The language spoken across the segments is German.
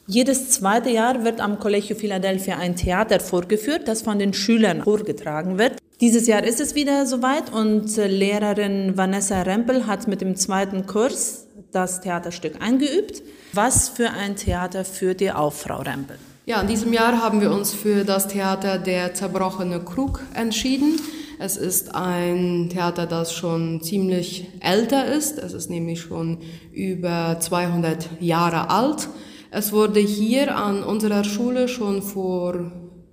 Jedes zweite Jahr wird am Collegio Philadelphia ein Theater vorgeführt, das von den Schülern vorgetragen wird. Dieses Jahr ist es wieder soweit und Lehrerin Vanessa Rempel hat mit dem zweiten Kurs das Theaterstück eingeübt. Was für ein Theater führt ihr auf, Frau Rempel? Ja, in diesem Jahr haben wir uns für das Theater Der zerbrochene Krug entschieden. Es ist ein Theater, das schon ziemlich älter ist. Es ist nämlich schon über 200 Jahre alt. Es wurde hier an unserer Schule schon vor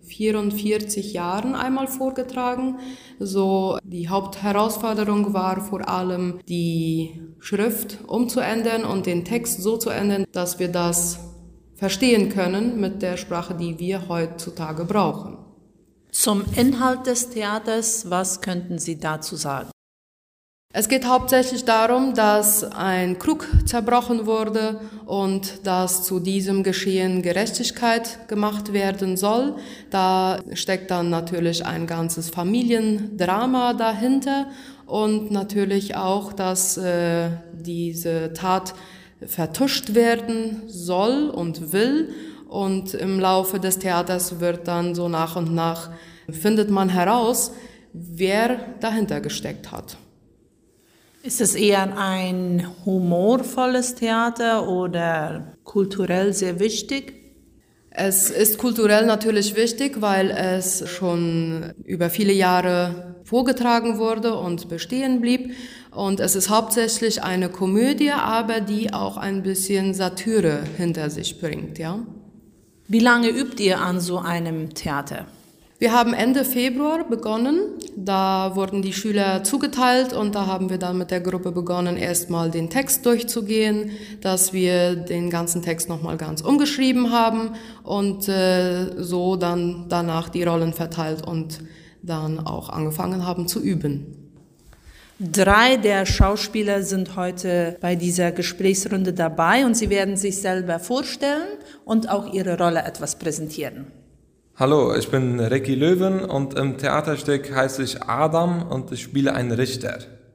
44 Jahren einmal vorgetragen. So, die Hauptherausforderung war vor allem, die Schrift umzuändern und den Text so zu ändern, dass wir das verstehen können mit der Sprache, die wir heutzutage brauchen. Zum Inhalt des Theaters, was könnten Sie dazu sagen? Es geht hauptsächlich darum, dass ein Krug zerbrochen wurde und dass zu diesem Geschehen Gerechtigkeit gemacht werden soll. Da steckt dann natürlich ein ganzes Familiendrama dahinter und natürlich auch, dass diese Tat vertuscht werden soll und will. Und im Laufe des Theaters wird dann so nach und nach, findet man heraus, wer dahinter gesteckt hat. Ist es eher ein humorvolles Theater oder kulturell sehr wichtig? Es ist kulturell natürlich wichtig, weil es schon über viele Jahre vorgetragen wurde und bestehen blieb. Und es ist hauptsächlich eine Komödie, aber die auch ein bisschen Satire hinter sich bringt, ja. Wie lange übt ihr an so einem Theater? Wir haben Ende Februar begonnen, da wurden die Schüler zugeteilt und da haben wir dann mit der Gruppe begonnen, erstmal den Text durchzugehen, dass wir den ganzen Text nochmal ganz umgeschrieben haben und so dann danach die Rollen verteilt und dann auch angefangen haben zu üben. 3 der Schauspieler sind heute bei dieser Gesprächsrunde dabei und sie werden sich selber vorstellen und auch ihre Rolle etwas präsentieren. Hallo, ich bin Ricky Löwen und im Theaterstück heiße ich Adam und ich spiele einen Richter.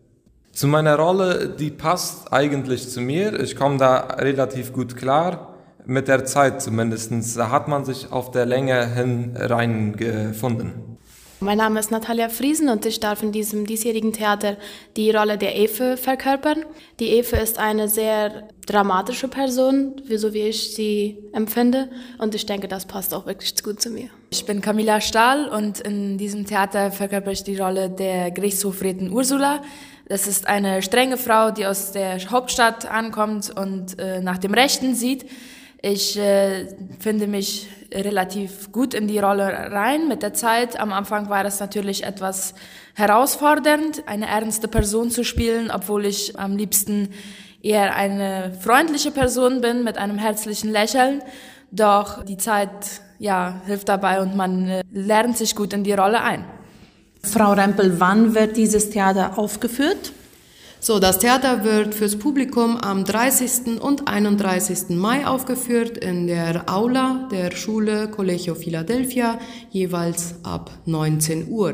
Zu meiner Rolle, die passt eigentlich zu mir. Ich komme da relativ gut klar, mit der Zeit zumindest. Da hat man sich auf der Länge hin reingefunden. Mein Name ist Natalia Friesen und ich darf in diesem diesjährigen Theater die Rolle der Efe verkörpern. Die Efe ist eine sehr dramatische Person, so wie ich sie empfinde, und ich denke, das passt auch wirklich gut zu mir. Ich bin Camilla Stahl und in diesem Theater verkörper ich die Rolle der Gerichtshofrätin Ursula. Das ist eine strenge Frau, die aus der Hauptstadt ankommt und nach dem Rechten sieht. Ich finde mich relativ gut in die Rolle rein mit der Zeit. Am Anfang war es natürlich etwas herausfordernd, eine ernste Person zu spielen, obwohl ich am liebsten eher eine freundliche Person bin mit einem herzlichen Lächeln. Doch die Zeit, hilft dabei und man lernt sich gut in die Rolle ein. Frau Rempel, wann wird dieses Theater aufgeführt? So, das Theater wird fürs Publikum am 30. und 31. Mai aufgeführt in der Aula der Schule Collegio Philadelphia, jeweils ab 19 Uhr.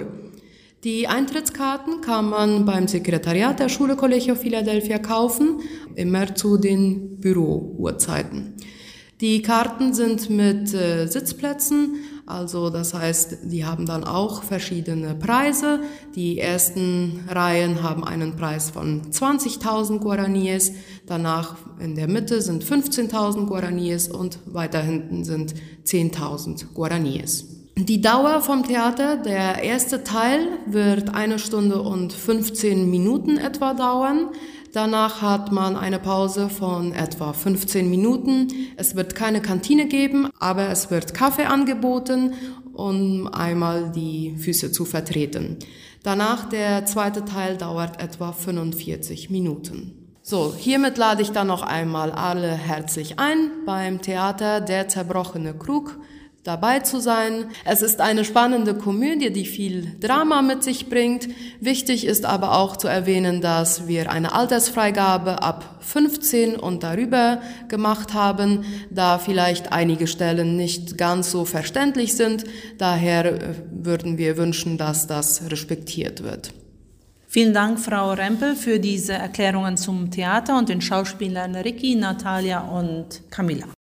Die Eintrittskarten kann man beim Sekretariat der Schule Collegio Philadelphia kaufen, immer zu den Bürouhrzeiten. Die Karten sind mit Sitzplätzen, also das heißt, die haben dann auch verschiedene Preise. Die ersten Reihen haben einen Preis von 20.000 Guaraníes, danach in der Mitte sind 15.000 Guaraníes und weiter hinten sind 10.000 Guaraníes. Die Dauer vom Theater, der erste Teil wird 1 Stunde und 15 Minuten etwa dauern. Danach hat man eine Pause von etwa 15 Minuten. Es wird keine Kantine geben, aber es wird Kaffee angeboten, um einmal die Füße zu vertreten. Danach der zweite Teil dauert etwa 45 Minuten. So, hiermit lade ich dann noch einmal alle herzlich ein, beim Theater Der zerbrochene Krug dabei zu sein. Es ist eine spannende Komödie, die viel Drama mit sich bringt. Wichtig ist aber auch zu erwähnen, dass wir eine Altersfreigabe ab 15 und darüber gemacht haben, da vielleicht einige Stellen nicht ganz so verständlich sind. Daher würden wir wünschen, dass das respektiert wird. Vielen Dank, Frau Rempel, für diese Erklärungen zum Theater und den Schauspielern Ricky, Natalia und Camilla.